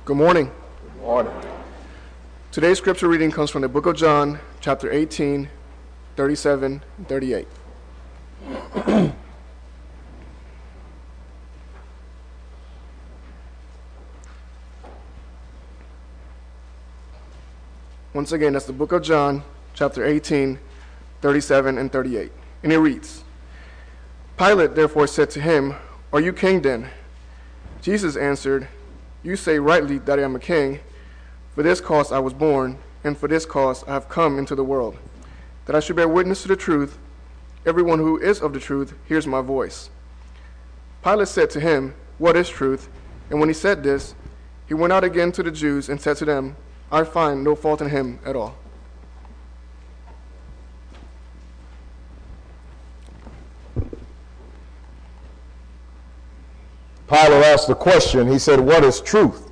Good morning. Good morning. Today's scripture reading comes from the book of John, chapter 18, 37, and 38. Once again, that's the book of John, chapter 18, 37, and 38. And it reads, Pilate therefore said to him, Are you king then? Jesus answered, You say rightly that I am a king. For this cause I was born, and for this cause I have come into the world, that I should bear witness to the truth. Everyone who is of the truth hears my voice. Pilate said to him, What is truth? And when he said this, he went out again to the Jews and said to them, I find no fault in him at all. Pilate asked the question. He said, What is truth?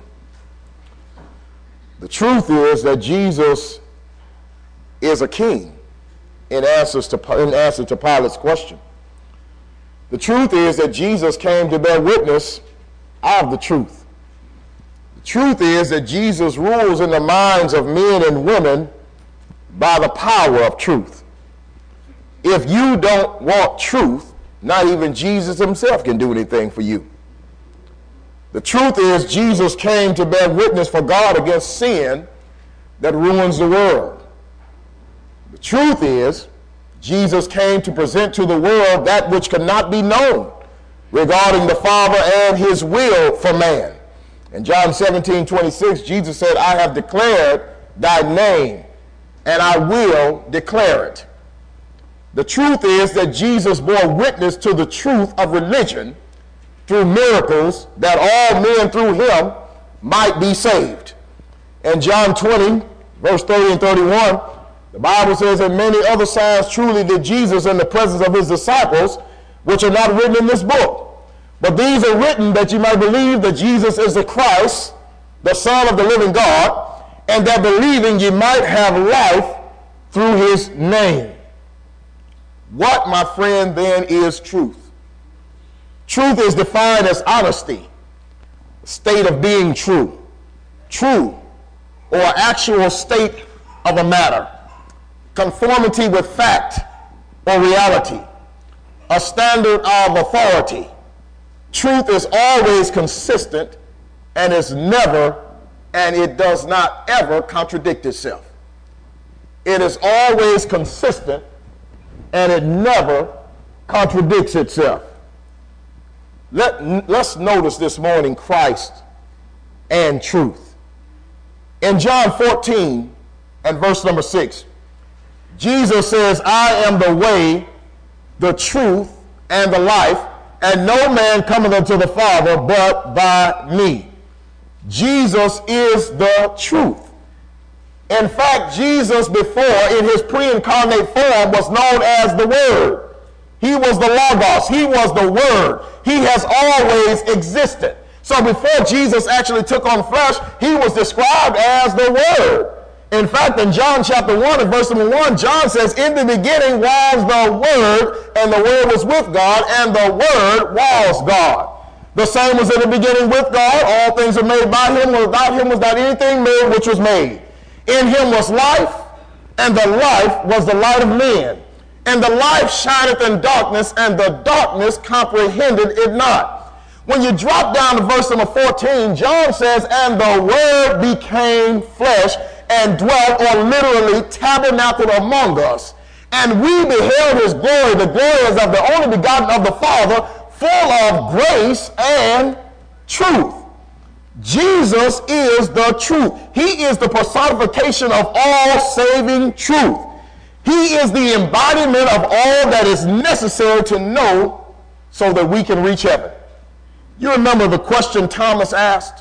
The truth is that Jesus is a king in answer to Pilate's question. The truth is that Jesus came to bear witness of the truth. The truth is that Jesus rules in the minds of men and women by the power of truth. If you don't want truth, not even Jesus himself can do anything for you. The truth is Jesus came to bear witness for God against sin that ruins the world. The truth is Jesus came to present to the world that which could not be known regarding the Father and his will for man. In John 17:26, Jesus said, I have declared thy name, and I will declare it. The truth is that Jesus bore witness to the truth of religion through miracles, that all men through him might be saved. In John 20, verse 30 and 31, the Bible says, And many other signs truly did Jesus in the presence of his disciples, which are not written in this book. But these are written that you might believe that Jesus is the Christ, the Son of the living God, and that believing you might have life through his name. What, my friend, then is truth? Truth is defined as honesty, a state of being true, or actual state of a matter, conformity with fact or reality, a standard of authority. Truth is always consistent and it does not ever contradict itself. It is always consistent and it never contradicts itself. Let's notice this morning Christ and truth. In John 14 and verse number 6, Jesus says, I am the way, the truth, and the life, and no man cometh unto the Father but by me. Jesus is the truth. In fact, Jesus before, in his pre-incarnate form, was known as the Word. He was the Logos. He was the Word. He has always existed. So before Jesus actually took on flesh, he was described as the Word. In fact, in John chapter 1 and verse number 1, John says, In the beginning was the Word, and the Word was with God, and the Word was God. The same was in the beginning with God. All things are made by him. Without him was not anything made which was made. In him was life, and the life was the light of men. And the light shineth in darkness, and the darkness comprehended it not. When you drop down to verse number 14, John says, And the Word became flesh and dwelt, or literally tabernacled among us. And we beheld his glory. The glory is of the only begotten of the Father, full of grace and truth. Jesus is the truth. He is the personification of all saving truth. He is the embodiment of all that is necessary to know so that we can reach heaven. You remember the question Thomas asked?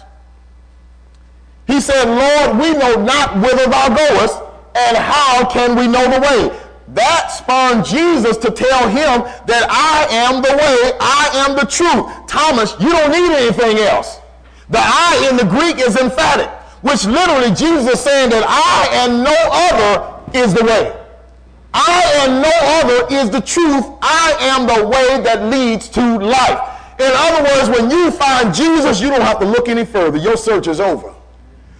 He said, Lord, we know not whither thou goest, and how can we know the way? That spurred Jesus to tell him that I am the way, I am the truth. Thomas, you don't need anything else. The I in the Greek is emphatic, which literally Jesus is saying that I and no other is the way. I and no other is the truth. I am the way that leads to life. In other words, when you find Jesus, you don't have to look any further. Your search is over.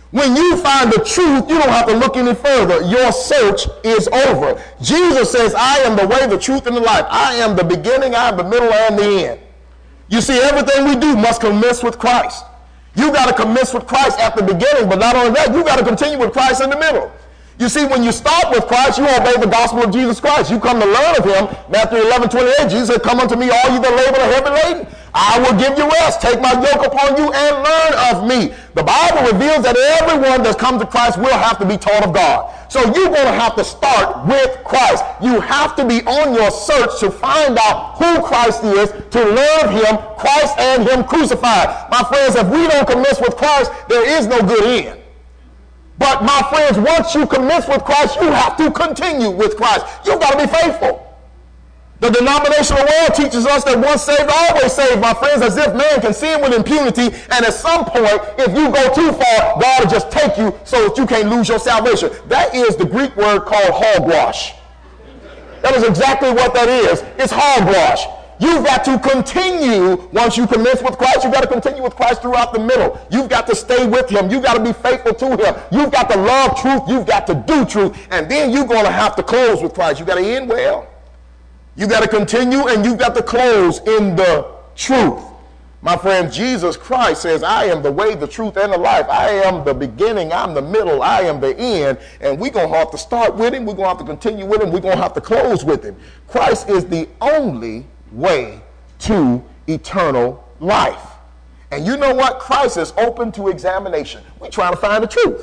When you find the truth, you don't have to look any further. Your search is over. Jesus says, I am the way, the truth, and the life. I am the beginning, I am the middle, and the end. You see, everything we do must commence with Christ. You got to commence with Christ at the beginning, but not only that, you got to continue with Christ in the middle. You see, when you start with Christ, you obey the gospel of Jesus Christ. You come to learn of him. Matthew 11:28, Jesus said, come unto me, all you that labor and are heavy laden. I will give you rest. Take my yoke upon you and learn of me. The Bible reveals that everyone that comes to Christ will have to be taught of God. So you're going to have to start with Christ. You have to be on your search to find out who Christ is, to learn of him, Christ and him crucified. My friends, if we don't commence with Christ, there is no good end. But my friends, once you commence with Christ, you have to continue with Christ. You've got to be faithful. The denominational world teaches us that once saved, always saved, my friends, as if man can sin with impunity, and at some point, if you go too far, God will just take you so that you can't lose your salvation. That is the Greek word called hogwash. That is exactly what that is. It's hogwash. You've got to continue, once you commence with Christ, you've got to continue with Christ throughout the middle. You've got to stay with him. You've got to be faithful to him. You've got to love truth. You've got to do truth. And then you're going to have to close with Christ. You've got to end well. You got to continue and you've got to close in the truth. My friend, Jesus Christ says, I am the way, the truth, and the life. I am the beginning, I'm the middle, I am the end. And we're going to have to start with him. We're going to have to continue with him. We're going to have to close with him. Christ is the only way to eternal life. And you know what? Christ is open to examination. We're trying to find the truth.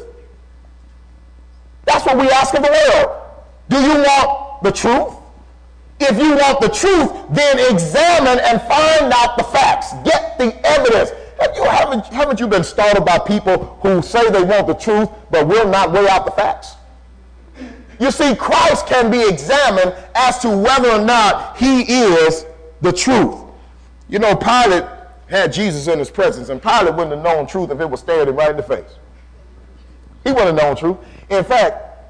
That's what we ask of the world. Do you want the truth? If you want the truth, then examine and find out the facts. Get the evidence. Haven't you been startled by people who say they want the truth but will not weigh out the facts? You see, Christ can be examined as to whether or not he is the truth. You know, Pilate had Jesus in his presence, and Pilate wouldn't have known truth if it was stared him right in the face. He wouldn't have known truth. In fact,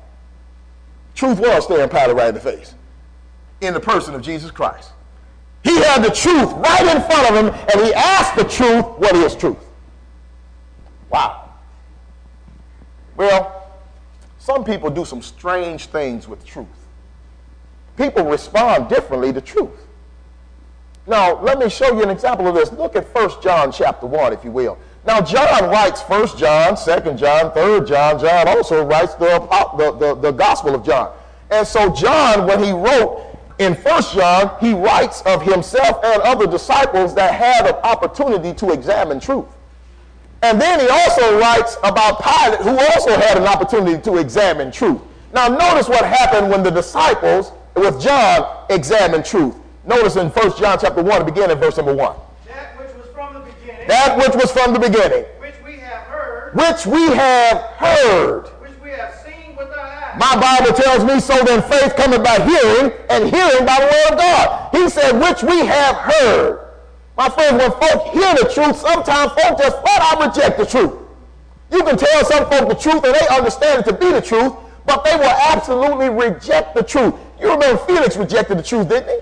truth was staring Pilate right in the face, in the person of Jesus Christ. He had the truth right in front of him, and he asked the truth, what is truth? Wow. Well, some people do some strange things with truth. People respond differently to truth. Now, let me show you an example of this. Look at 1 John chapter 1, if you will. Now, John writes 1 John, 2 John, 3 John. John also writes the Gospel of John. And so John, when he wrote in 1 John, he writes of himself and other disciples that had an opportunity to examine truth. And then he also writes about Pilate, who also had an opportunity to examine truth. Now, notice what happened when the disciples, with John, examined truth. Notice in 1 John chapter 1, begin at verse number 1. That which was from the beginning. That which was from the beginning. Which we have heard. Which we have heard. Which we have seen with our eyes. My Bible tells me, so then faith cometh by hearing, and hearing by the word of God. He said, which we have heard. My friends, when folk hear the truth, sometimes folk just flat out reject the truth. You can tell some folk the truth and they understand it to be the truth, but they will absolutely reject the truth. You remember Felix rejected the truth, didn't he?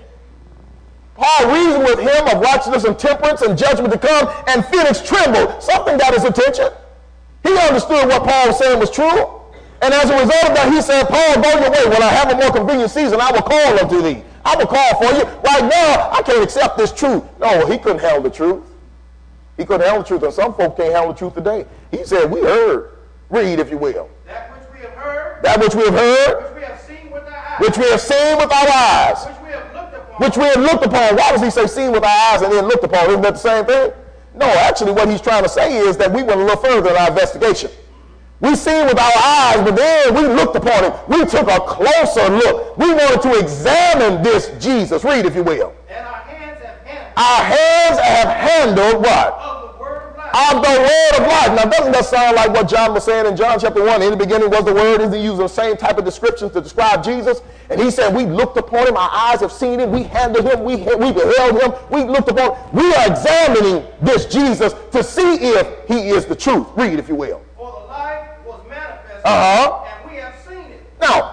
Paul reasoned with him of righteousness and temperance and judgment to come, and Felix trembled. Something got his attention. He understood what Paul was saying was true. And as a result of that, he said, Paul, go your way. When I have a more convenient season, I will call unto thee. I will call for you. Right now, I can't accept this truth. No, he couldn't handle the truth. He couldn't handle the truth, and some folk can't handle the truth today. He said, we heard. Read, if you will. That which we have heard. That which we have heard. Which we have seen with our eyes. Which we have seen with our eyes. Which we have looked upon. Which we have looked upon. Why does he say seen with our eyes and then looked upon? Isn't that the same thing? No, actually what he's trying to say is that we went a little further in our investigation. We seen with our eyes, but then we looked upon it. We took a closer look. We wanted to examine this Jesus. Read, if you will. And our hands have handled. Our hands have handled what? Of the word of life. Of the word of life. Now, doesn't that sound like what John was saying in John chapter 1? In the beginning was the word. Isn't he using the same type of descriptions to describe Jesus? And he said, we looked upon him. Our eyes have seen him. We handled him. We beheld him. We looked upon him. We are examining this Jesus to see if he is the truth. Read, if you will. For the life was manifested. Uh-huh. And we have seen it. Now, for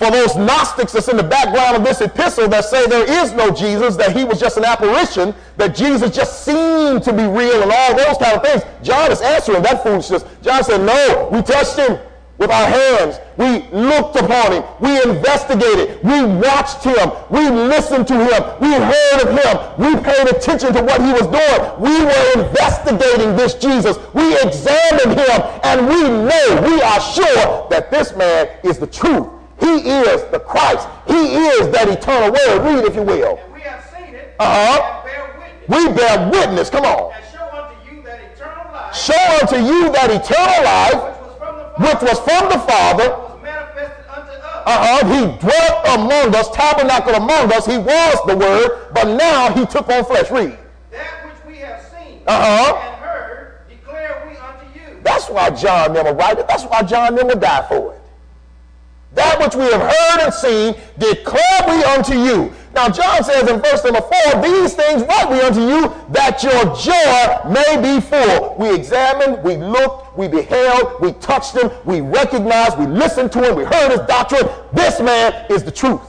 For those Gnostics that's in the background of this epistle that say there is no Jesus, that he was just an apparition, that Jesus just seemed to be real and all those kind of things, John is answering that foolishness. John said, no, we touched him with our hands. We looked upon him. We investigated. We watched him. We listened to him. We heard of him. We paid attention to what he was doing. We were investigating this Jesus. We examined him, and we know, we are sure that this man is the truth. He is the Christ. He is that eternal word. Read, if you will. And we have seen it, Uh-huh. and bear witness. We bear witness. Come on. And show unto you that eternal life, Show unto you that eternal life, which was from the Father, which was from the Father. was manifested unto us. He dwelt among us, tabernacled among us. He was the Word, but now he took on flesh. Read. That which we have seen Uh-huh. and heard, declare we unto you. That's why John never write it. That's why John never died for it. That which we have heard and seen, declare we unto you. Now John says in verse number 4, these things write we unto you, that your joy may be full. We examined, we looked, we beheld, we touched him, we recognized, we listened to him, we heard his doctrine. This man is the truth.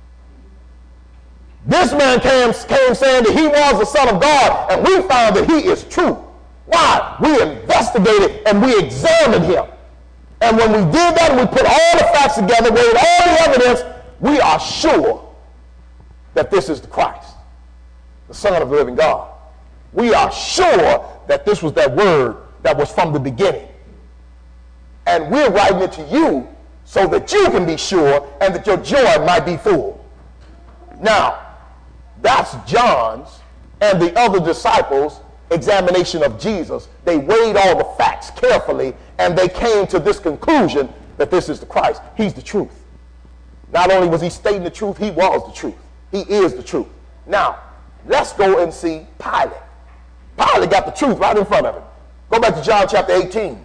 This man came saying that he was the Son of God, and we found that he is true. Why? We investigated and we examined him. And when we did that and we put all the facts together, weighed all the evidence, we are sure that this is the Christ, the Son of the living God. We are sure that this was that word that was from the beginning. And we're writing it to you so that you can be sure and that your joy might be full. Now, that's John's and the other disciples' examination of Jesus. They weighed all the facts carefully and they came to this conclusion that this is the Christ. He's the truth. Not only was he stating the truth, he was the truth. He is the truth. Now, let's go and see Pilate. Pilate got the truth right in front of him. Go back to John chapter 18.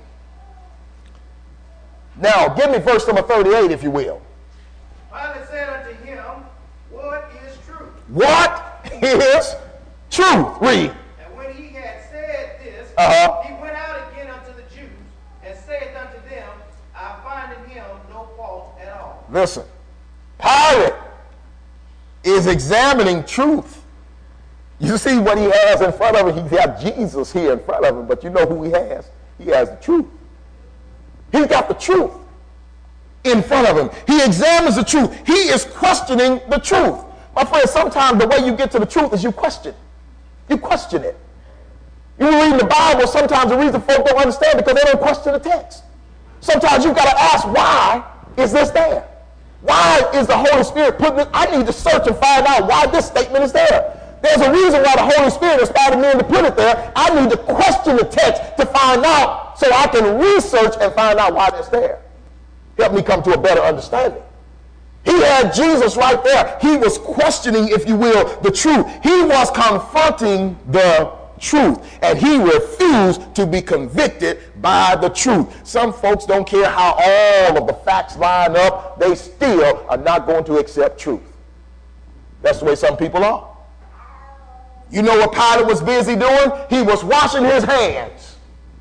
Now, give me verse number 38, if you will. Pilate said unto him, what is truth? What is truth? Read. And when he had said this, Uh-huh. he went out again unto the Jews, and saith unto them, I find in him no fault at all. Listen, Pilate is examining truth. You see what he has in front of him? He got Jesus here in front of him, but you know who he has? He has the truth. He's got the truth in front of him. He examines the truth. He is questioning the truth. My friend, sometimes the way you get to the truth is you question. You question it. You read the Bible, sometimes the reason folk don't understand because they don't question the text. Sometimes you've got to ask, why is this there? Why is the Holy Spirit putting it? I need to search and find out why this statement is there. There's a reason why the Holy Spirit inspired me to put it there. I need to question the text to find out so I can research and find out why it's there. Help me come to a better understanding. He had Jesus right there. He was questioning, if you will, the truth. He was confronting the truth, and he refused to be convicted by the truth. Some folks don't care how all of the facts line up. They still are not going to accept truth. That's the way some people are. You know what Pilate was busy doing? He was washing his hands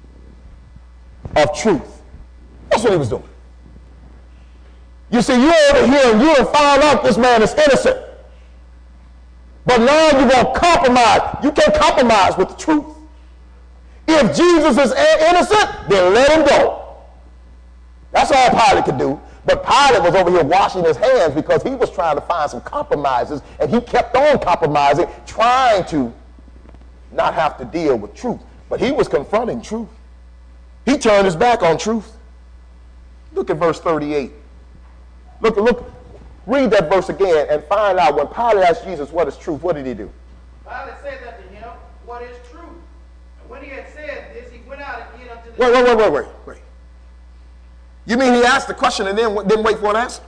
of truth. That's what he was doing. You see, you're over here and you have found out this man is innocent. But now you're going to compromise. You can't compromise with the truth. If Jesus is innocent, then let him go. That's all Pilate could do. But Pilate was over here washing his hands because he was trying to find some compromises, and he kept on compromising, trying to not have to deal with truth. But he was confronting truth. He turned his back on truth. Look at verse 38. Look, read that verse again and find out when Pilate asked Jesus, what is truth? What did he do? Pilate said unto him, what is truth? And when he had said this, he went out again unto the Wait. You mean he asked the question and then didn't wait for an answer?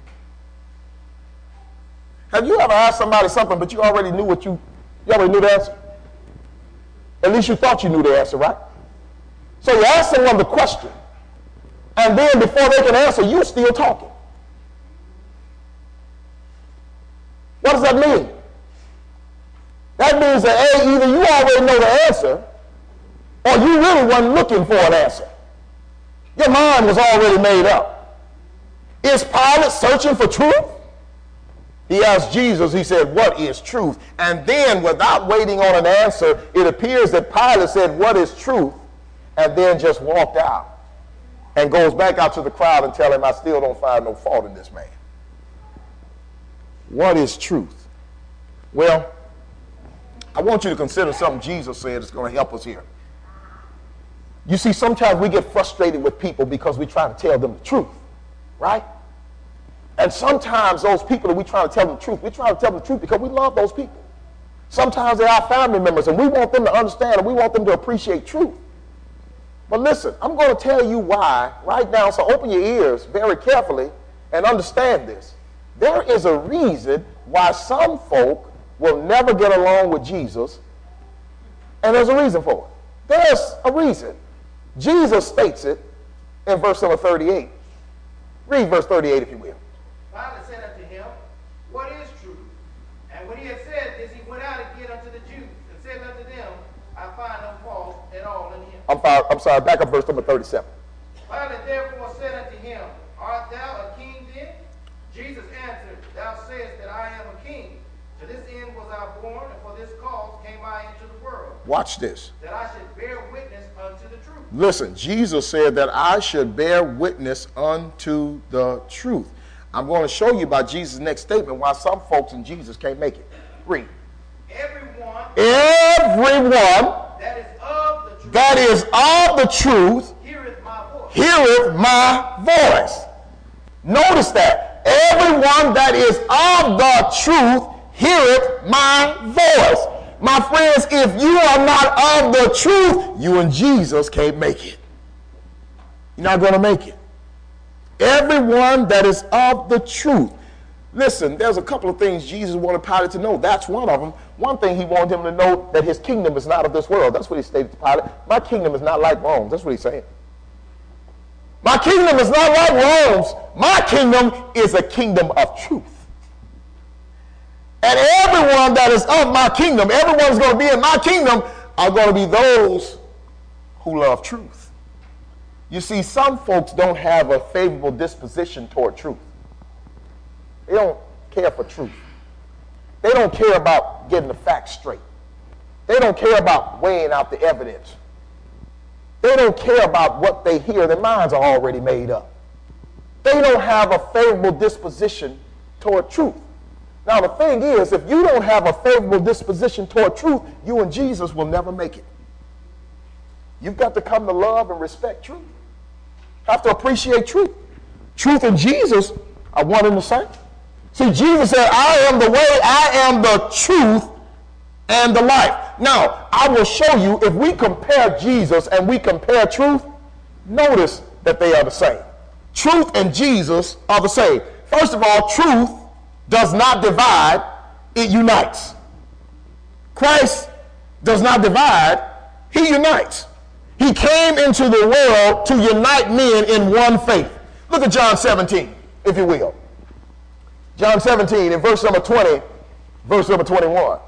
Have you ever asked somebody something but you already knew you already knew the answer? At least you thought you knew the answer, right? So you ask someone the question, and then before they can answer, you're still talking. What does that mean? That means that A, either you already know the answer, or you really weren't looking for an answer. Your mind was already made up. Is Pilate searching for truth? He asked Jesus, he said, what is truth? And then, without waiting on an answer, it appears that Pilate said, what is truth? And then just walked out and goes back out to the crowd and tell him, I still don't find no fault in this man. What is truth? Well, I want you to consider something Jesus said is going to help us here. You see, sometimes we get frustrated with people because we try to tell them the truth, right? And sometimes those people that we try to tell them the truth, we try to tell them the truth because we love those people. Sometimes they're our family members and we want them to understand and we want them to appreciate truth. But listen, I'm going to tell you why right now, so open your ears very carefully and understand this. There is a reason why some folk will never get along with Jesus, and there's a reason for it. There's a reason. Jesus states it in verse number 38. Read verse 38 if you will. Pilate said unto him, what is truth? And when he had said this, he went out again unto the Jews, and said unto them, I find no fault at all in him. I'm sorry, back up verse number 37. Pilate therefore said unto him, art thou a king then? Jesus answered, thou sayest that I am a king. To this end was I born, and for this cause came I into the world. Watch this. That I should bear witness unto the truth. Listen, Jesus said that I should bear witness unto the truth. I'm going to show you by Jesus' next statement why some folks in Jesus can't make it. Read. Everyone that is of the truth heareth my voice. Notice that. Everyone that is of the truth heareth my voice. My friends, if you are not of the truth, you and Jesus can't make it. You're not going to make it. Everyone that is of the truth. Listen, there's a couple of things Jesus wanted Pilate to know. That's one of them. One thing he wanted him to know, that his kingdom is not of this world. That's what he stated to Pilate. My kingdom is not like Rome. That's what he's saying. My kingdom is not like Rome's. My kingdom is a kingdom of truth. And everyone that is of my kingdom, everyone's going to be in my kingdom, are going to be those who love truth. You see, some folks don't have a favorable disposition toward truth. They don't care for truth. They don't care about getting the facts straight. They don't care about weighing out the evidence. They don't care about what they hear. Their minds are already made up. They don't have a favorable disposition toward truth. Now, the thing is, if you don't have a favorable disposition toward truth, you and Jesus will never make it. You've got to come to love and respect truth. Have to appreciate truth. Truth and Jesus are one and the same. See, Jesus said, I am the way, I am the truth, and the life. Now, I will show you, if we compare Jesus and we compare truth, notice that they are the same. Truth and Jesus are the same. First of all, truth does not divide, it unites. Christ does not divide, he unites. He came into the world to unite men in one faith. Look at John 17, if you will. John 17 in verse number 20, verse number 21.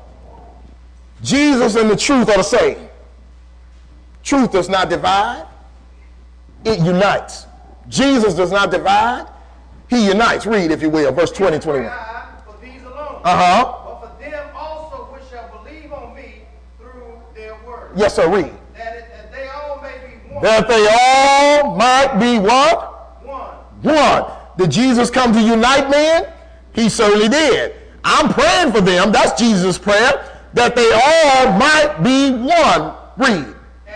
Jesus and the truth are the same. Truth does not divide, it unites. Jesus does not divide, he unites. Read, if you will, verse 20, 21. For these alone, Uh-huh. but for them also which shall believe on me through their word. Yes, sir, read. That they all may be one. That they all might be what? One. Did Jesus come to unite men? He certainly did. I'm praying for them. That's Jesus' prayer. That they all might be one. Read.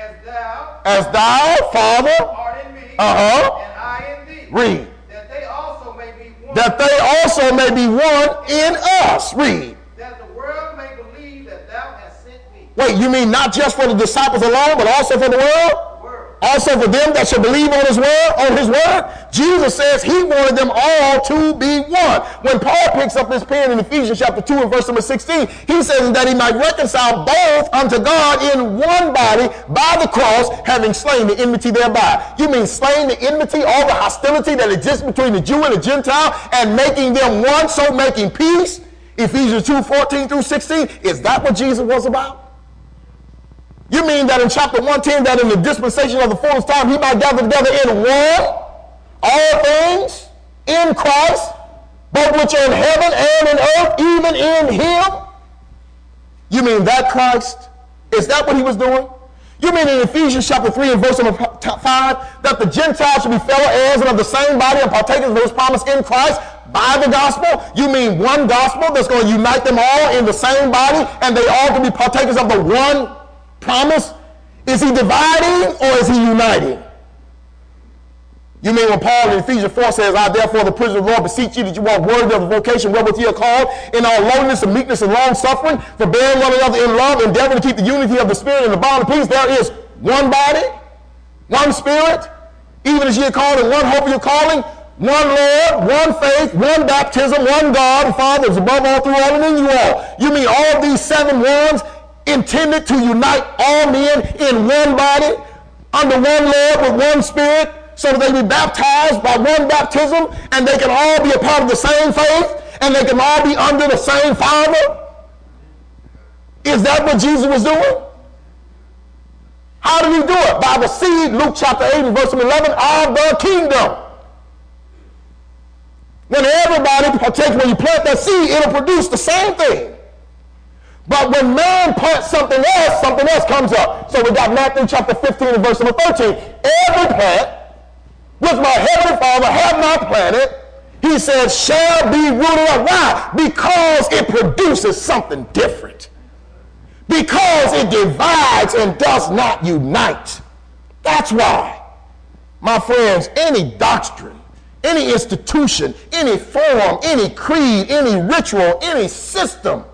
As thou, Father, art in me, uh-huh, and I in thee. Read. That they also may be one. That they also may be one in us. Read. That the world may believe that thou hast sent me. Wait, you mean not just for the disciples alone, but also for the world? Also for them that shall believe on his word? Jesus says he wanted them all to be one. When Paul picks up his pen in Ephesians chapter 2 and verse number 16, he says that he might reconcile both unto God in one body by the cross, having slain the enmity thereby. You mean slain the enmity, all the hostility that exists between the Jew and the Gentile, and making them one, so making peace? Ephesians 2, 14 through 16. Is that what Jesus was about? You mean that in chapter 110, that in the dispensation of the fullness time, he might gather together in one all things in Christ, both which are in heaven and in earth, even in him. You mean that Christ? Is that what he was doing? You mean in Ephesians chapter 3 and verse number 5 that the Gentiles should be fellow heirs and of the same body and partakers of those promises in Christ by the gospel? You mean one gospel that's going to unite them all in the same body and they all can be partakers of the one promise? Is he dividing or is he uniting? You mean when Paul in Ephesians 4 says, I therefore, the prisoner of the Lord, beseech you that you walk worthy of the vocation wherewith ye are called, in all lowliness and meekness and long suffering, forbearing one another in love, endeavoring to keep the unity of the Spirit in the bond of peace. There is one body, one Spirit, even as ye are called in one hope of your calling, one Lord, one faith, one baptism, one God and Father is above all, through all, and in you all. You mean all these 7 ones intended to unite all men in one body, under one Lord, with one Spirit, so that they be baptized by one baptism, and they can all be a part of the same faith, and they can all be under the same Father? Is that what Jesus was doing? How did he do it? By the seed, Luke chapter 8 and verse 11, of the kingdom. When everybody partakes, when you plant that seed, it'll produce the same thing. But when man plants something else comes up. So we got Matthew chapter 15 and verse number 13. Every plant which my heavenly Father have not planted, he says, shall be rooted up. Why? Because it produces something different. Because it divides and does not unite. That's why, my friends, any doctrine, any institution, any form, any creed, any ritual, any system,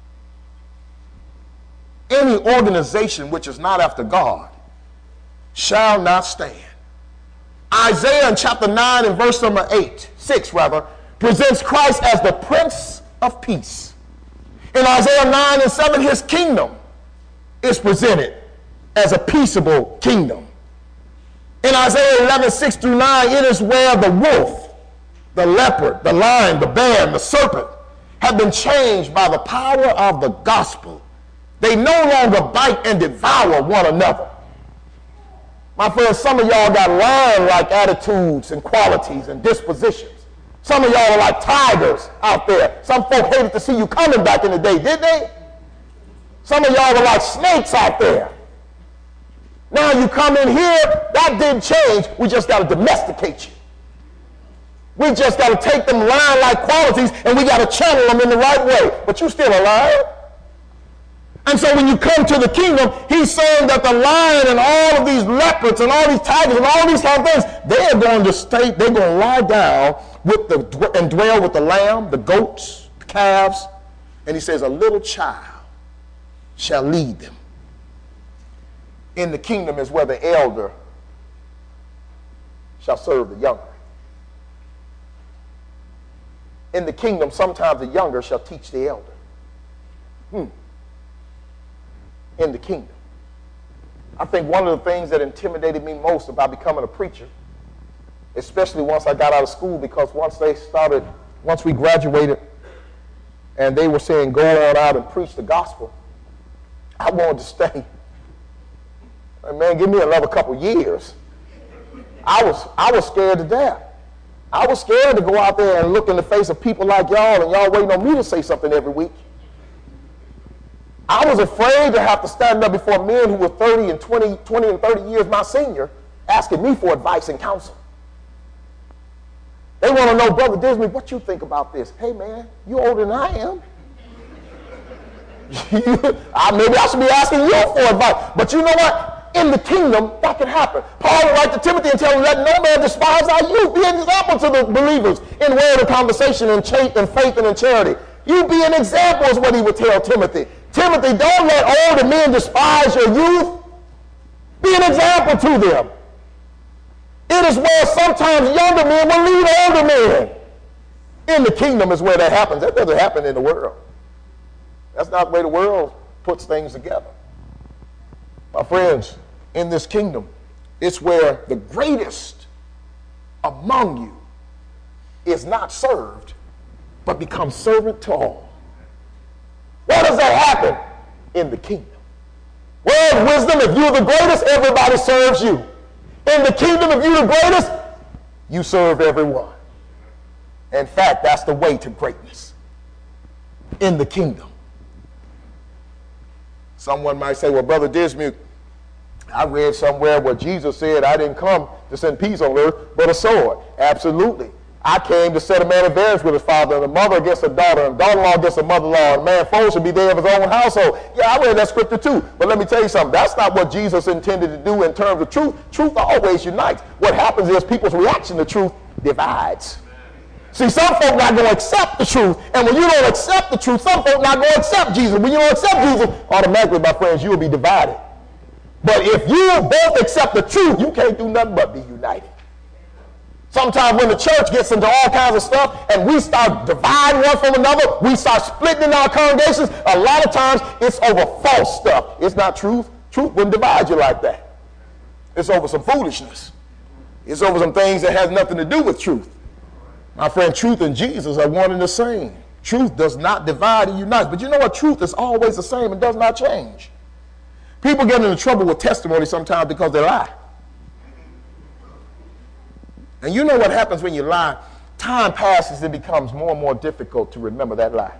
any organization which is not after God shall not stand. Isaiah in chapter 9 and verse number 6 presents Christ as the Prince of Peace. In Isaiah 9 and 7, his kingdom is presented as a peaceable kingdom. In Isaiah 11, 6 through 9, it is where the wolf, the leopard, the lion, the bear, and the serpent have been changed by the power of the gospel. They no longer bite and devour one another. My friends, some of y'all got lion-like attitudes and qualities and dispositions. Some of y'all are like tigers out there. Some folk hated to see you coming back in the day, did they? Some of y'all are like snakes out there. Now you come in here, that didn't change. We just got to domesticate you. We just got to take them lion-like qualities and we got to channel them in the right way. But you still a lion. And so when you come to the kingdom, he's saying that the lion and all of these leopards and all these tigers and all these kind of things, they are going to stay, they're going to lie down with and dwell with the lamb, the goats, the calves. And he says, a little child shall lead them. In the kingdom is where the elder shall serve the younger. In the kingdom, sometimes the younger shall teach the elder. In the kingdom. I think one of the things that intimidated me most about becoming a preacher, especially once I got out of school, because once we graduated and they were saying go on out and preach the gospel, I wanted to stay. And man, give me another couple years. I was scared to death. I was scared to go out there and look in the face of people like y'all and y'all waiting on me to say something every week. I was afraid to have to stand up before men who were 20 and 30 years my senior, asking me for advice and counsel. They want to know, Brother Disney, what you think about this? Hey, man, you older than I am. Maybe I should be asking you for advice. But you know what? In the kingdom, that can happen. Paul would write to Timothy and tell him, let no man despise our youth. Be an example to the believers in word of conversation and faith and in charity. You be an example is what he would tell Timothy. Timothy, don't let older men despise your youth. Be an example to them. It is where sometimes younger men will lead older men. In the kingdom is where that happens. That doesn't happen in the world. That's not the way the world puts things together. My friends, in this kingdom, it's where the greatest among you is not served, but becomes servant to all. Where does that happen? In the kingdom. Where in wisdom, if you're the greatest, everybody serves you. In the kingdom, if you're the greatest, you serve everyone. In fact, that's the way to greatness in the kingdom. Someone might say, well, Brother Dismuke, I read somewhere where Jesus said, I didn't come to send peace on earth, but a sword. Absolutely. I came to set a man at variance with his father, and a mother against a daughter, and daughter-in-law against a mother-in-law, and a man foe should be there of his own household. Yeah, I read that scripture too. But let me tell you something. That's not what Jesus intended to do in terms of truth. Truth always unites. What happens is people's reaction to truth divides. See, some folk not going to accept the truth, and when you don't accept the truth, some folk not going to accept Jesus. When you don't accept Jesus, automatically, my friends, you will be divided. But if you both accept the truth, you can't do nothing but be united. Sometimes when the church gets into all kinds of stuff and we start dividing one from another, we start splitting in our congregations, a lot of times it's over false stuff. It's not truth. Truth wouldn't divide you like that. It's over some foolishness. It's over some things that has nothing to do with truth. My friend, truth and Jesus are one and the same. Truth does not divide and unite. But you know what? Truth is always the same and does not change. People get into trouble with testimony sometimes because they lie. And you know what happens when you lie? Time passes, it becomes more and more difficult to remember that lie.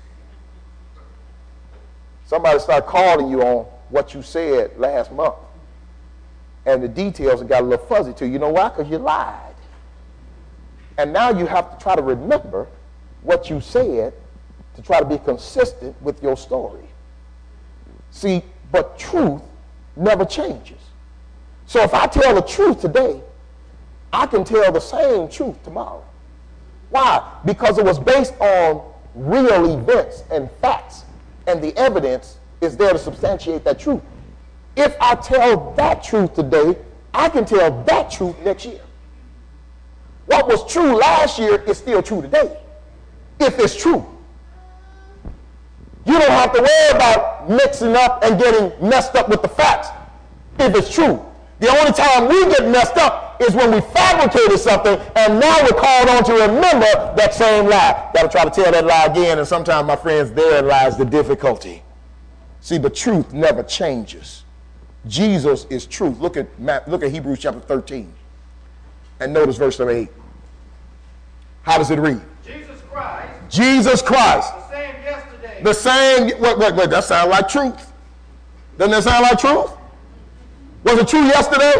Somebody start calling you on what you said last month, and the details have got a little fuzzy to you. You know why? Because you lied. And now you have to try to remember what you said to try to be consistent with your story. See, but truth never changes. So if I tell the truth today, I can tell the same truth tomorrow. Why? Because it was based on real events and facts, and the evidence is there to substantiate that truth. If I tell that truth today, I can tell that truth next year. What was true last year is still true today, if it's true. You don't have to worry about mixing up and getting messed up with the facts if it's true. The only time we get messed up is when we fabricated something and now we're called on to remember that same lie. Got to try to tell that lie again, and sometimes, my friends, therein lies the difficulty. See, but truth never changes. Jesus is truth. Look at Hebrews chapter 13 and notice verse number 8. How does it read? Jesus Christ. Jesus Christ. The same yesterday. The same. Wait. That sounds like truth. Doesn't that sound like truth? Was it true yesterday?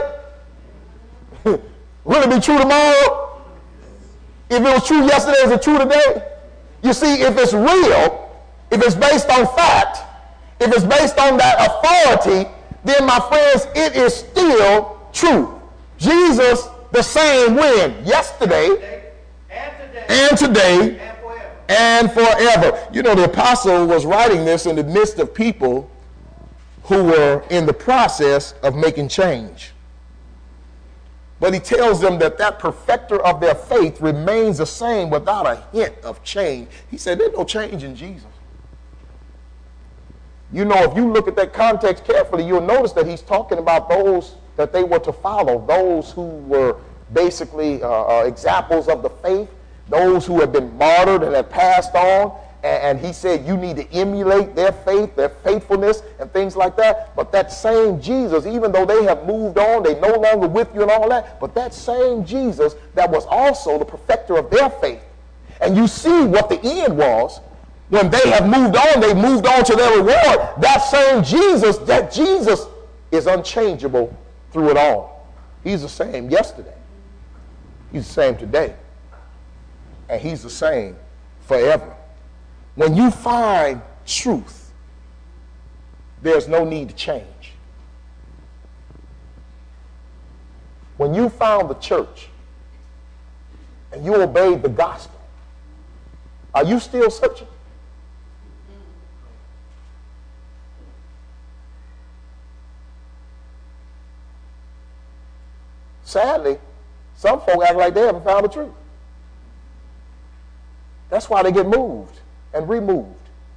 Will it be true tomorrow? If it was true yesterday, is it true today? You see, if it's real, if it's based on fact, if it's based on that authority, then, my friends, it is still true. Jesus, the same when? Yesterday, and today, and forever. You know, the apostle was writing this in the midst of people who were in the process of making change. But he tells them that that perfecter of their faith remains the same without a hint of change. He said, there's no change in Jesus. You know, if you look at that context carefully, you'll notice that he's talking about those that they were to follow, those who were basically examples of the faith, those who have been martyred and have passed on. And he said you need to emulate their faith, their faithfulness, and things like that. But that same Jesus, even though they have moved on, they no longer with you and all that, but that same Jesus that was also the perfecter of their faith. And you see what the end was. When they have moved on, they moved on to their reward. That same Jesus, that Jesus is unchangeable through it all. He's the same yesterday. He's the same today. And he's the same forever. When you find truth, there's no need to change. When you found the church and you obeyed the gospel, are you still searching? Sadly, some folk act like they haven't found the truth. That's why they get moved and removed.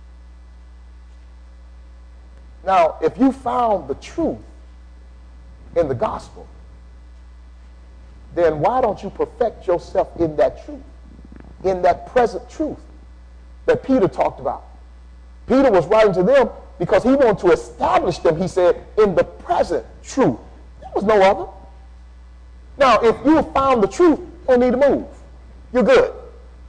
Now, if you found the truth in the gospel, then why don't you perfect yourself in that truth, in that present truth that Peter talked about? Peter was writing to them because he wanted to establish them, he said, in the present truth. There was no other. Now, if you have found the truth, you don't need to move. You're good.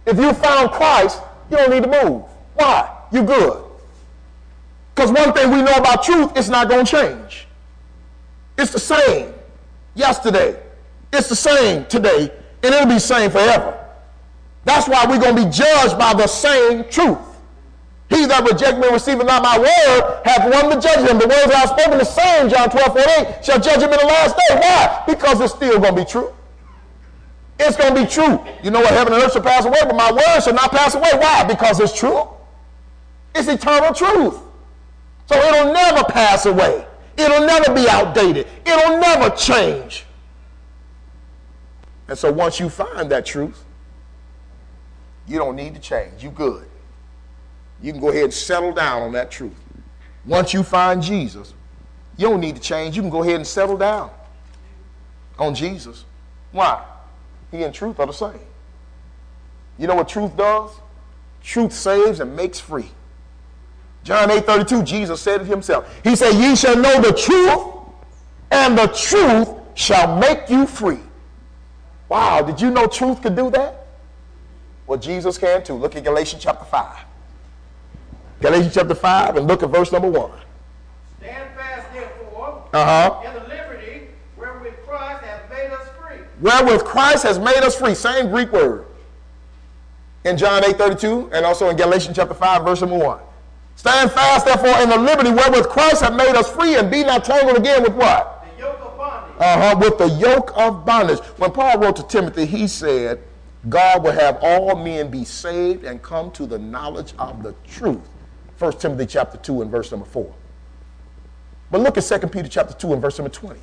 If you found Christ, you don't need to move. Why? You're good. Because one thing we know about truth, it's not going to change. It's the same yesterday. It's the same today, and it'll be the same forever. That's why we're going to be judged by the same truth. He that rejects me and receiveth not my word hath one to judge him. The words that I have spoken the same, John 12:48, shall judge him in the last day. Why? Because it's still going to be true. It's going to be true. You know what? Heaven and earth shall pass away, but my word shall not pass away. Why? Because it's true. It's eternal truth. So it'll never pass away. It'll never be outdated. It'll never change. And so once you find that truth, you don't need to change. You good. You can go ahead and settle down on that truth. Once you find Jesus, you don't need to change. You can go ahead and settle down on Jesus. Why? He and truth are the same. You know what truth does? Truth saves and makes free. John 8:32, Jesus said it himself. He said, ye shall know the truth, and the truth shall make you free. Wow, did you know truth could do that? Well, Jesus can too. Look at Galatians chapter 5. Galatians chapter 5, and look at verse number 1. Stand fast, therefore, Uh-huh. in the liberty wherewith Christ hath made us free. Wherewith Christ has made us free. Same Greek word. In John 8:32, and also in Galatians chapter 5, verse number 1. Stand fast, therefore, in the liberty wherewith Christ hath made us free, and be not tangled again with what? The yoke of bondage. With the yoke of bondage. When Paul wrote to Timothy, he said, God will have all men be saved and come to the knowledge of the truth. 1 Timothy chapter 2 and verse number 4. But look at 2 Peter chapter 2 and verse number 20.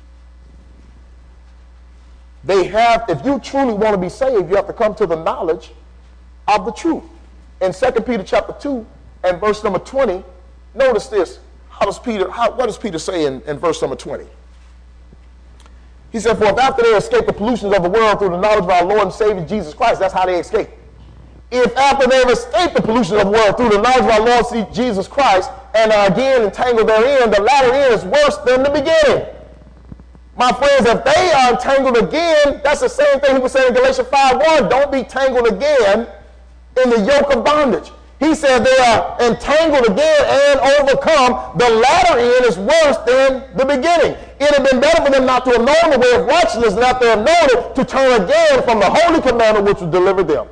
If you truly want to be saved, you have to come to the knowledge of the truth. In 2 Peter chapter 2 and verse number 20, notice this. What does Peter say in verse number 20? He said, for if after they escape the pollutions of the world through the knowledge of our Lord and Savior Jesus Christ, that's how they escape. If after they have escaped the pollution of the world through the knowledge of our Lord Jesus Christ and are again entangled therein, the latter end is worse than the beginning. My friends, if they are entangled again, that's the same thing he was saying in Galatians 5:1. Don't be tangled again in the yoke of bondage. He said they are entangled again and overcome. The latter end is worse than the beginning. It had been better for them not to have known the way of righteousness and after have known it to turn again from the holy commandment which would deliver them.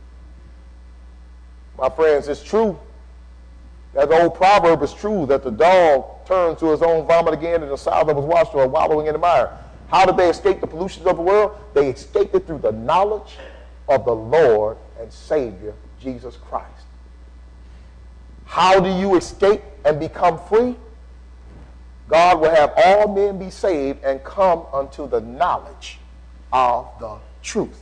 My friends, it's true. That old proverb is true that the dog turns to his own vomit again and the sow that was washed or wallowing in the mire. How did they escape the pollutions of the world? They escaped it through the knowledge of the Lord and Savior, Jesus Christ. How do you escape and become free? God will have all men be saved and come unto the knowledge of the truth.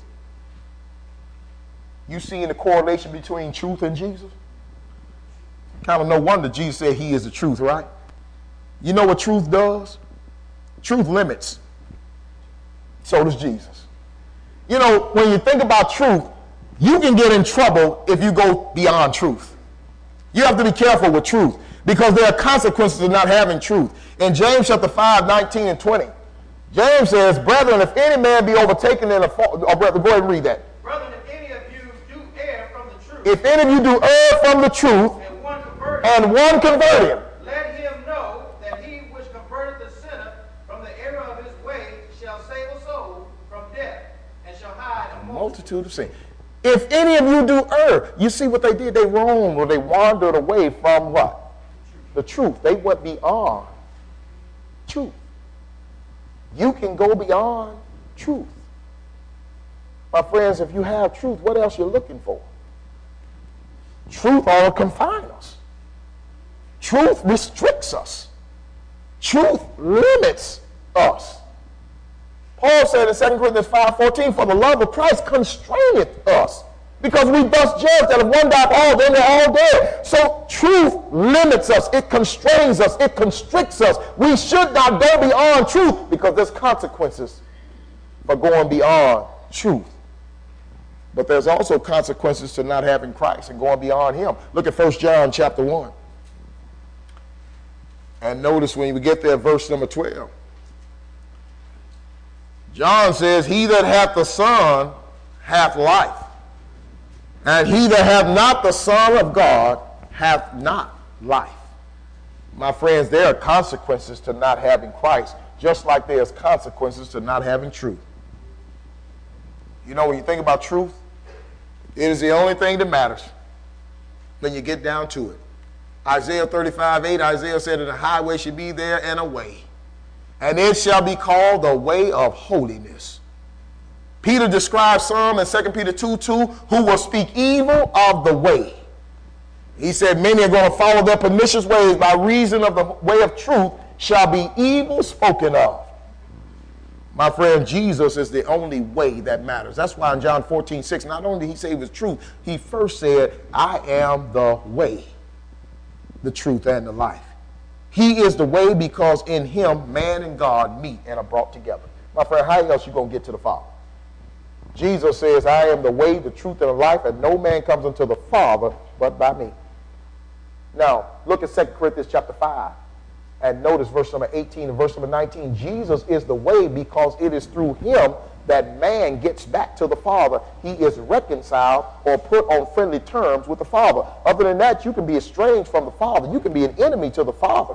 You seeing the correlation between truth and Jesus? Kind of no wonder Jesus said he is the truth, right? You know what truth does? Truth limits. So does Jesus. You know, when you think about truth, you can get in trouble if you go beyond truth. You have to be careful with truth because there are consequences of not having truth. In James chapter 5, 19 and 20, James says, brethren, if any man be overtaken in a fault, go ahead and read that. Brethren, if any of you do err from the truth, if any of you do err from the truth, and one convert him, let him know that he which converted the sinner from the error of his way shall save a soul from death and shall hide a multitude of sin. If any of you do err, you see what they did? They roamed or they wandered away from what? The truth. They went beyond truth. You can go beyond truth. My friends, if you have truth, what else you're looking for? Truth ought to confine us. Truth restricts us. Truth limits us. Paul said in 2 Corinthians 5:14, for the love of Christ constraineth us, because we thus judge that if one died for all, then they're all dead. So truth limits us. It constrains us. It constricts us. We should not go beyond truth because there's consequences for going beyond truth. But there's also consequences to not having Christ and going beyond him. Look at 1 John chapter 1. And notice when we get there, verse number 12. John says, he that hath the Son hath life. And he that hath not the Son of God hath not life. My friends, there are consequences to not having Christ, just like there's consequences to not having truth. You know, when you think about truth, it is the only thing that matters when you get down to it. Isaiah 35:8, Isaiah said that a highway should be there and a way, and it shall be called the way of holiness. Peter describes some in 2 Peter 2:2, who will speak evil of the way. He said, many are going to follow their pernicious ways, by reason of the way of truth shall be evil spoken of. My friend, Jesus is the only way that matters. That's why in John 14:6, not only did he say he was truth, he first said, I am the way, the truth, and the life. He is the way because in him, man and God meet and are brought together. My friend, how else you going to get to the Father? Jesus says, I am the way, the truth, and the life, and no man comes unto the Father but by me. Now, look at 2 Corinthians chapter 5. And notice verse number 18 and verse number 19. Jesus is the way because it is through him that man gets back to the Father. He is reconciled or put on friendly terms with the Father. Other than that, you can be estranged from the Father. You can be an enemy to the Father.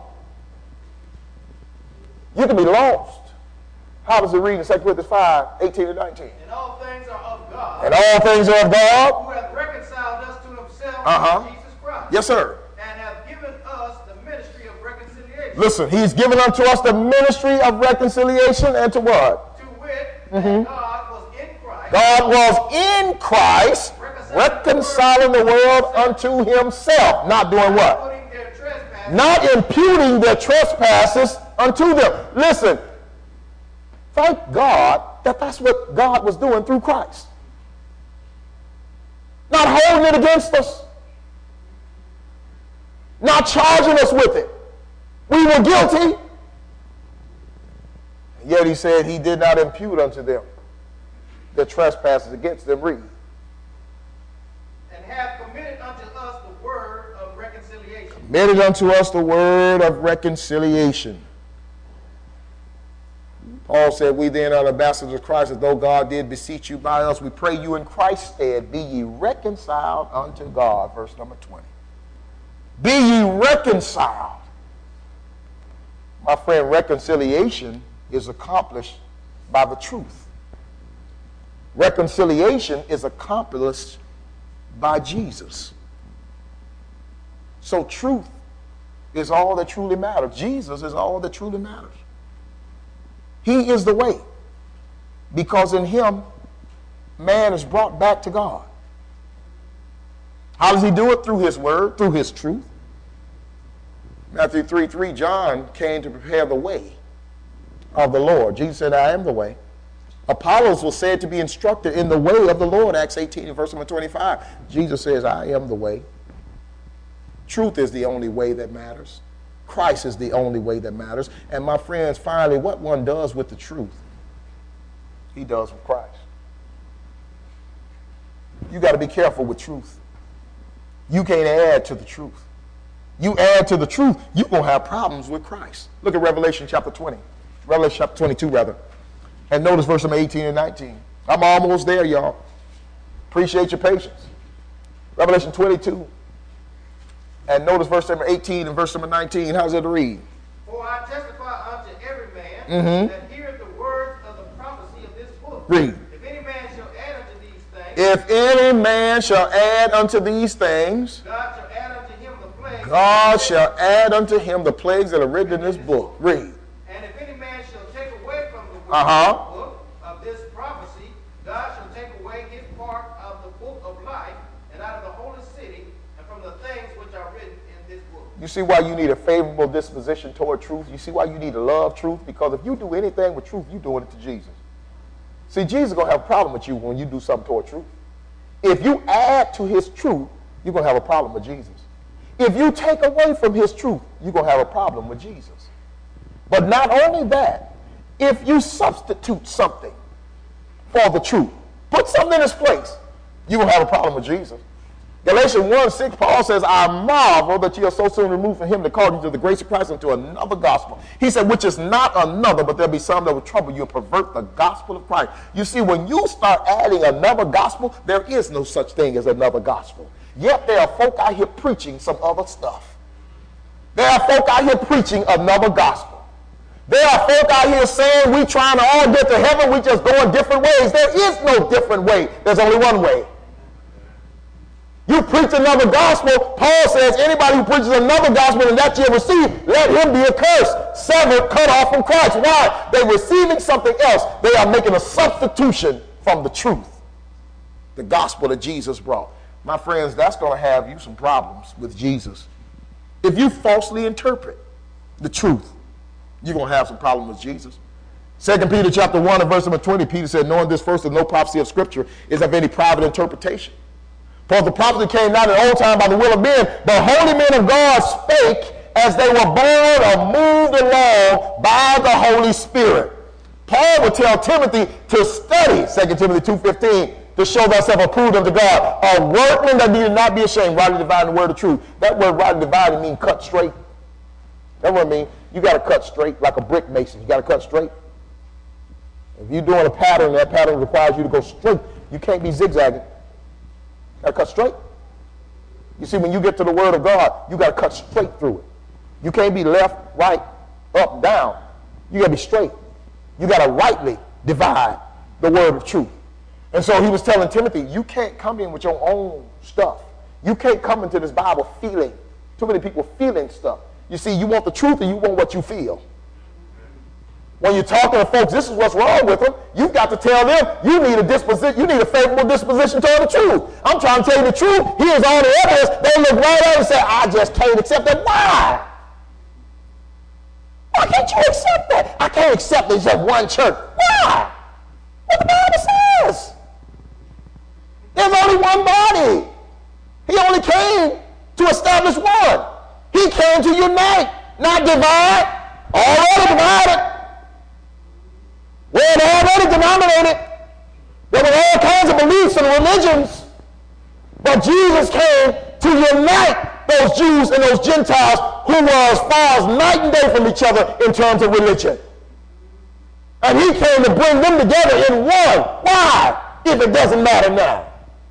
You can be lost. How does it read in 2 Corinthians 5, 18 and 19? And all things are of God. And all things are of God. Who hath reconciled us to himself in Jesus Christ. Yes, sir. And hath given us the ministry of reconciliation. Listen, he's given unto us the ministry of reconciliation, and to what? To wit, that God was in Christ. God was in Christ, reconciling the world unto himself. Not doing what? Putting their trespasses. Not imputing their trespasses unto them. Listen, thank God that that's what God was doing through Christ. Not holding it against us. Not charging us with it. We were guilty. And yet he said he did not impute unto them the trespasses against them. Read. And hath committed unto us the word of reconciliation. Committed unto us the word of reconciliation. Paul said, we then are ambassadors of Christ, as though God did beseech you by us. We pray you in Christ's stead, be ye reconciled unto God. Verse number 20. Be ye reconciled. My friend, reconciliation is accomplished by the truth. Reconciliation is accomplished by Jesus. So truth is all that truly matters. Jesus is all that truly matters. He is the way, because in him, man is brought back to God. How does he do it? Through his word, through his truth. Matthew 3:3, John came to prepare the way of the Lord. Jesus said, I am the way. Apollos was said to be instructed in the way of the Lord, Acts 18 and verse number 25. Jesus says, I am the way. Truth is the only way that matters. Christ is the only way that matters. And my friends, finally, what one does with the truth, he does with Christ. You got to be careful with truth. You can't add to the truth. You add to the truth, you're going to have problems with Christ. Look at Revelation chapter 20. Revelation chapter 22, rather. And notice verse number 18 and 19. I'm almost there, y'all. Appreciate your patience. Revelation 22. And notice verse number 18 and verse number 19. How's it read? For I testify unto every man that heareth the words of the prophecy of this book. Read. If any man shall add unto these things, If any man shall add unto these things, God shall add unto him the plagues. God shall add unto him the plagues that are written in this book. Read. And if any man shall take away from the book of this prophecy, God shall take away his part of the book of life, and out of the holy city, and from the things which are written in this book. You see why you need a favorable disposition toward truth? You see why you need to love truth? Because if you do anything with truth, you're doing it to Jesus. See, Jesus is going to have a problem with you when you do something toward truth. If you add to his truth, you're going to have a problem with Jesus. If you take away from his truth, you're going to have a problem with Jesus. But not only that, if you substitute something for the truth, put something in its place, you're going to have a problem with Jesus. Galatians 1:6, Paul says, I marvel that you are so soon removed from him that called you to the grace of Christ into another gospel. He said, which is not another, but there'll be some that will trouble you and pervert the gospel of Christ. You see, when you start adding another gospel, there is no such thing as another gospel. Yet there are folk out here preaching some other stuff. There are folk out here preaching another gospel. There are folk out here saying we trying to all get to heaven, we just going different ways. There is no different way. There's only one way. You preach another gospel, Paul says anybody who preaches another gospel and that you have received, let him be accursed, severed, cut off from Christ. Why? They're receiving something else. They are making a substitution from the truth, the gospel that Jesus brought. My friends, that's going to have you some problems with Jesus. If you falsely interpret the truth, you're going to have some problem with Jesus. 2 Peter chapter 1 and verse number 20, Peter said, knowing this first, that no prophecy of Scripture is of any private interpretation. For the prophecy came not in old time by the will of men, but holy men of God spake as they were borne or moved along by the Holy Spirit. Paul would tell Timothy to study, 2 Timothy 2:15, to show thyself approved unto God, a workman that need not be ashamed, rightly dividing the word of truth. That word rightly dividing means cut straight. That's what I mean. You got to cut straight like a brick mason. You got to cut straight. If you're doing a pattern, that pattern requires you to go straight. You can't be zigzagging. You got to cut straight. You see, when you get to the word of God, you got to cut straight through it. You can't be left, right, up, down. You got to be straight. You got to rightly divide the word of truth. And so he was telling Timothy, you can't come in with your own stuff. You can't come into this Bible feeling. Too many people feeling stuff. You see, you want the truth or you want what you feel. When you're talking to folks, this is what's wrong with them. You've got to tell them you need a favorable disposition toward the truth. I'm trying to tell you the truth. Here's all the evidence. They look right at it and say, I just can't accept that. Why? Why can't you accept that? I can't accept there's just one church. Why? What the Bible says. There's only one body. He only came to establish one. He came to unite, not divide. Already divided. We're already denominated. There were all kinds of beliefs and religions. But Jesus came to unite those Jews and those Gentiles who were as far as night and day from each other in terms of religion. And he came to bring them together in one. Why? If it doesn't matter now.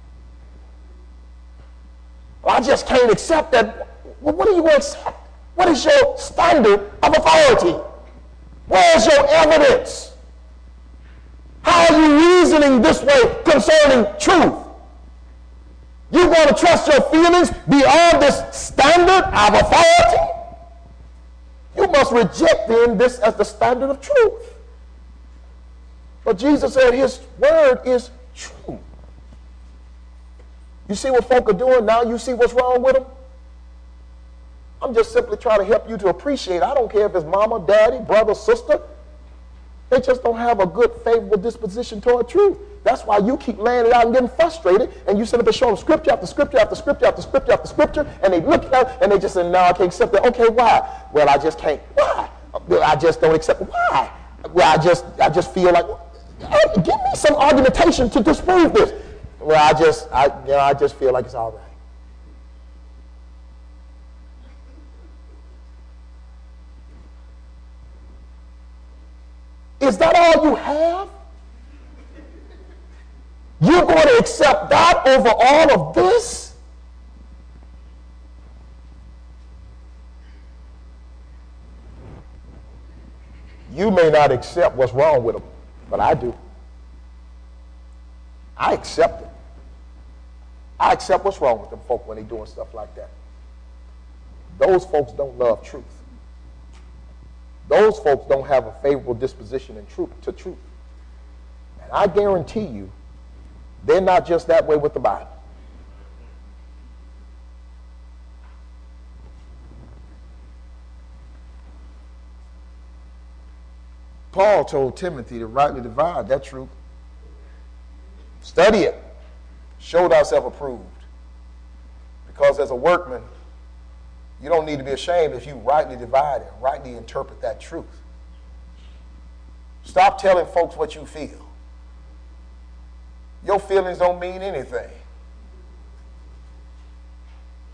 Well, I just can't accept that. Well, what are you going to accept? What is your standard of authority? Where's your evidence? How are you reasoning this way concerning truth? You're going to trust your feelings beyond this standard of authority? You must reject then this as the standard of truth. But Jesus said his word is true. You see what folk are doing now? You see what's wrong with them? I'm just simply trying to help you to appreciate. I don't care if it's mama, daddy, brother, sister. They just don't have a good, favorable disposition toward truth. That's why you keep laying it out and getting frustrated, and you sit up and show them scripture after scripture after scripture after scripture after scripture, and they look at it and they just say, no, I can't accept that. Okay, why? Well, I just can't. Why? I just don't accept it. Why? Well, I just feel like, give me some argumentation to disprove this. Well, I just feel like it's all right. Is that all you have? You're going to accept that over all of this? You may not accept what's wrong with them, but I do. I accept it. I accept what's wrong with them folk when they're doing stuff like that. Those folks don't love truth. Those folks don't have a favorable disposition to truth. And I guarantee you, they're not just that way with the Bible. Paul told Timothy to rightly divide that truth. Study it. Show thyself approved. Because as a workman, you don't need to be ashamed if you rightly divide it, rightly interpret that truth. Stop telling folks what you feel. Your feelings don't mean anything.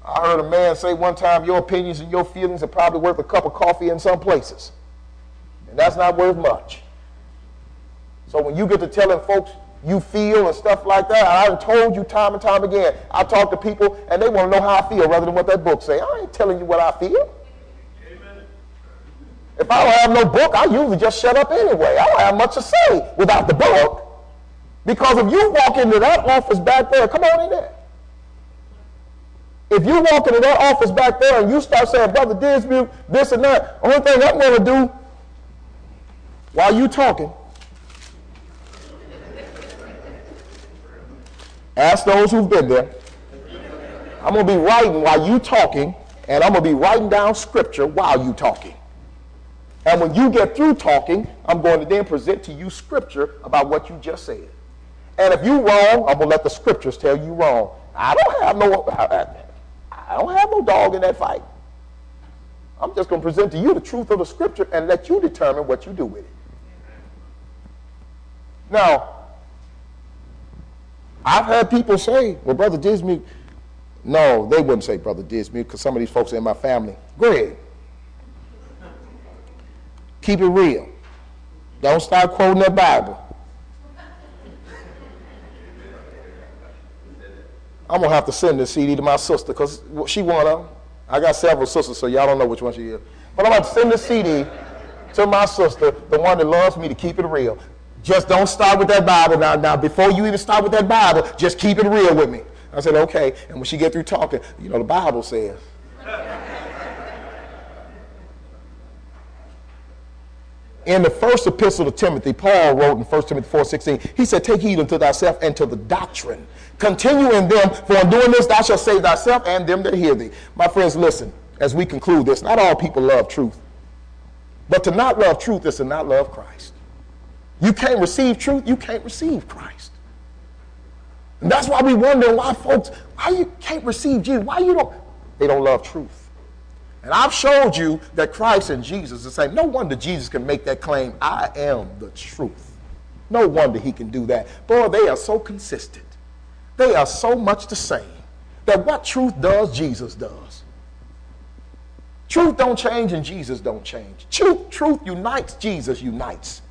I heard a man say one time, your opinions and your feelings are probably worth a cup of coffee in some places. And that's not worth much. So when you get to telling folks you feel and stuff like that, I've told you time and time again, I talk to people and they want to know how I feel rather than what that book say. I ain't telling you what I feel. Amen. If I don't have no book, I usually just shut up anyway. I don't have much to say without the book. Because if you walk into that office back there, come on in there. If you walk into that office back there and you start saying, Brother Dismute, this and that, only thing I'm going to do while you talking, ask those who've been there. I'm going to be writing while you talking, and I'm going to be writing down scripture while you talking. And when you get through talking, I'm going to then present to you scripture about what you just said. And if you're wrong, I'm going to let the scriptures tell you wrong. I don't have no dog in that fight. I'm just going to present to you the truth of the scripture and let you determine what you do with it. Now, I've had people say, well, Brother Dismute, no, they wouldn't say Brother Dismute because some of these folks are in my family. Greg, keep it real. Don't start quoting that Bible. I'm going to have to send this CD to my sister because she one of them. I got several sisters, so y'all don't know which one she is. But I'm going to send this CD to my sister, the one that loves me, to keep it real. Just don't start with that Bible. Now, before you even start with that Bible, just keep it real with me. I said, okay. And when she get through talking, you know, the Bible says. In the first epistle to Timothy, Paul wrote in 1 Timothy 4:16, he said, take heed unto thyself and to the doctrine. Continue in them, for in doing this thou shalt save thyself and them that hear thee. My friends, listen, as we conclude this, not all people love truth. But to not love truth is to not love Christ. You can't receive truth, you can't receive Christ. And that's why we wonder why folks, why you can't receive Jesus, they don't love truth. And I've showed you that Christ and Jesus are the same. No wonder Jesus can make that claim, I am the truth. No wonder he can do that. Boy, they are so consistent. They are so much the same that what truth does, Jesus does. Truth don't change and Jesus don't change. Truth unites, Jesus unites.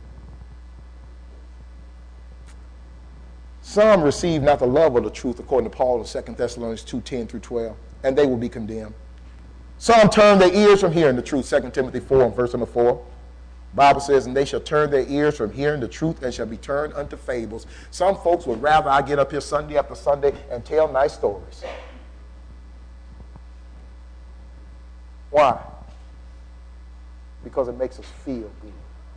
Some receive not the love of the truth, according to Paul in 2 Thessalonians 2:10 through 12, and they will be condemned. Some turn their ears from hearing the truth, 2 Timothy 4 and verse number 4. Bible says, and they shall turn their ears from hearing the truth and shall be turned unto fables. Some folks would rather I get up here Sunday after Sunday and tell nice stories. Why? Because it makes us feel good.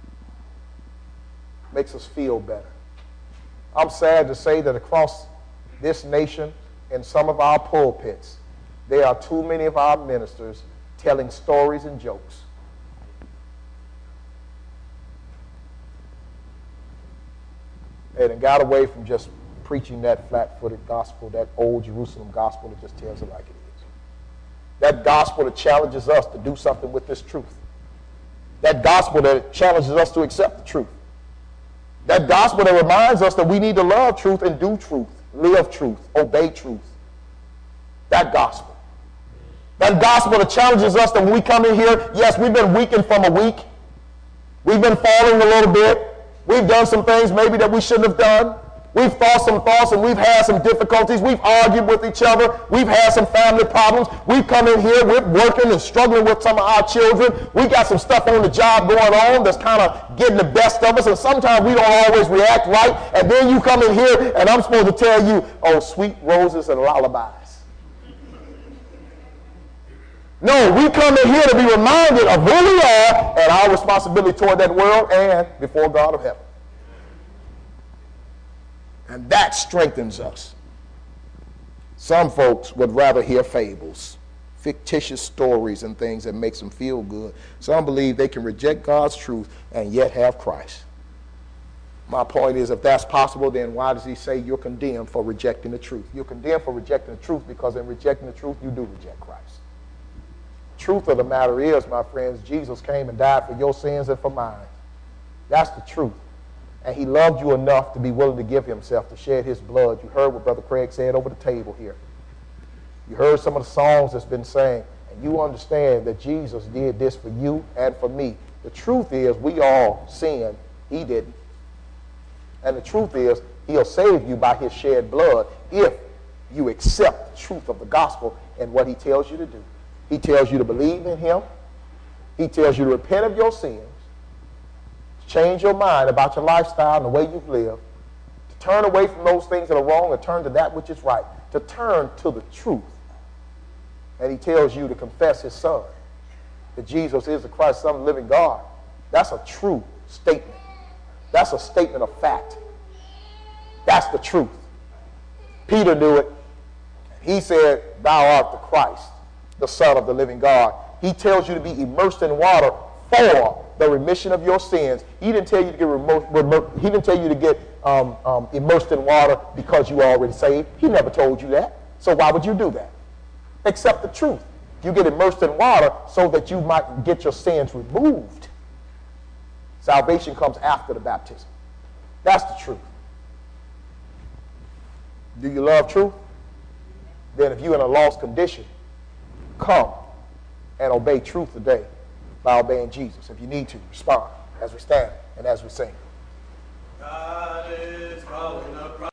Makes us feel better. I'm sad to say that across this nation, in some of our pulpits, there are too many of our ministers telling stories and jokes. And got away from just preaching that flat-footed gospel, that old Jerusalem gospel that just tells it like it is. That gospel that challenges us to do something with this truth. That gospel that challenges us to accept the truth. That gospel that reminds us that we need to love truth and do truth, live truth, obey truth. That gospel. That gospel that challenges us that when we come in here, yes, we've been weakened from a week. We've been falling a little bit. We've done some things maybe that we shouldn't have done. We've thought some thoughts and we've had some difficulties. We've argued with each other. We've had some family problems. We've come in here, we're working and struggling with some of our children. We got some stuff on the job going on that's kind of getting the best of us, and sometimes we don't always react right. And then you come in here and I'm supposed to tell you, oh, sweet roses and lullabies. No, we come in here to be reminded of who we are and our responsibility toward that world and before God of heaven. And that strengthens us. Some folks would rather hear fables, fictitious stories and things that makes them feel good. Some believe they can reject God's truth and yet have Christ. My point is, if that's possible, then why does he say you're condemned for rejecting the truth? You're condemned for rejecting the truth because in rejecting the truth, you do reject Christ. Truth of the matter is, my friends, Jesus came and died for your sins and for mine. That's the truth. And he loved you enough to be willing to give himself, to shed his blood. You heard what Brother Craig said over the table here. You heard some of the songs that's been sang, and you understand that Jesus did this for you and for me. The truth is, we all sinned. He didn't. And the truth is, he'll save you by his shed blood if you accept the truth of the gospel and what he tells you to do. He tells you to believe in him. He tells you to repent of your sins, to change your mind about your lifestyle and the way you've lived, to turn away from those things that are wrong and turn to that which is right, to turn to the truth. And he tells you to confess his son, that Jesus is the Christ, Son of the living God. That's a true statement. That's a statement of fact. That's the truth. Peter knew it. He said, thou art the Christ, the Son of the living God. He tells you to be immersed in water for the remission of your sins. He didn't tell you to get immersed in water because you are already saved. He never told you that. So why would you do that? Accept the truth. You get immersed in water so that you might get your sins removed. Salvation comes after the baptism. That's the truth. Do you love truth? Then if you're in a lost condition, come and obey truth today by obeying Jesus. If you need to, respond as we stand and as we sing.